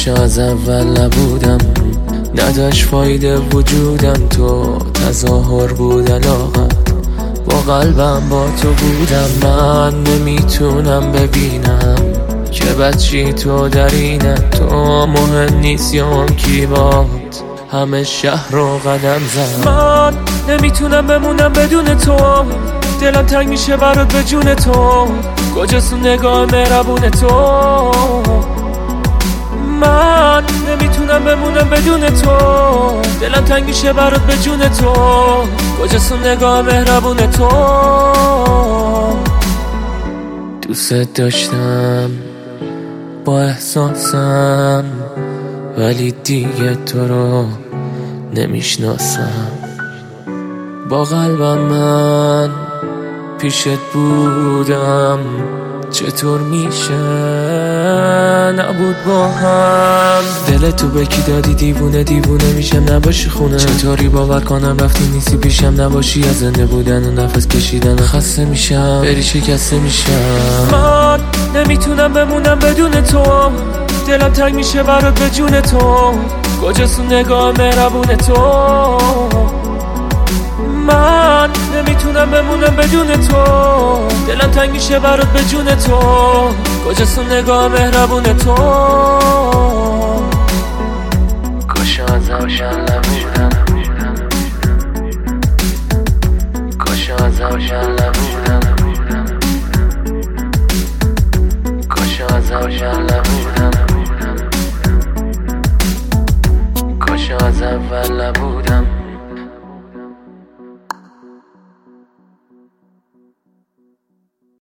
کاش از اول نبودم، نداشت فایده وجودم، تو تظاهر بود علاقت، با قلبم با تو بودم. من نمیتونم ببینم که بچی تو در اینه، تو مهم نیست یا اون کی باد همه شهر رو قدم زد. من نمیتونم بمونم بدون تو، دلم تنگ میشه برات به جون تو، کجاست اون نگاه مهربون تو؟ من نمیتونم بمونم بدون تو، دلم تنگ میشه برات به جون تو، کجاست اون نگاه مهربون تو؟ دوست داشتم با احساسم، ولی دیگه تو رو نمیشناسم. با قلبم من پیشت بودم، چطور میشه نبود با هم؟ دل تو به کی دادی؟ دیوونه دیوونه میشم نباشی خونه، چطوری باور کنم رفتی نیستی پیشم، نباشی از زنده بودن و نفس کشیدن و خسته میشم، بری شکسته میشم. من نمیتونم بمونم بدون تو، دلم تنگ میشه برات به جون تو، کجاست اون نگاه مهربون تو؟ من نمیتونم بمونم بدون تو، دلم تنگ میشه برات به جون تو، کجاست اون نگاه مهربون تو؟ کاش از اول نبودم، کاش از اول نبودم، کاش از اول نبودم، کاش از اول نبودم.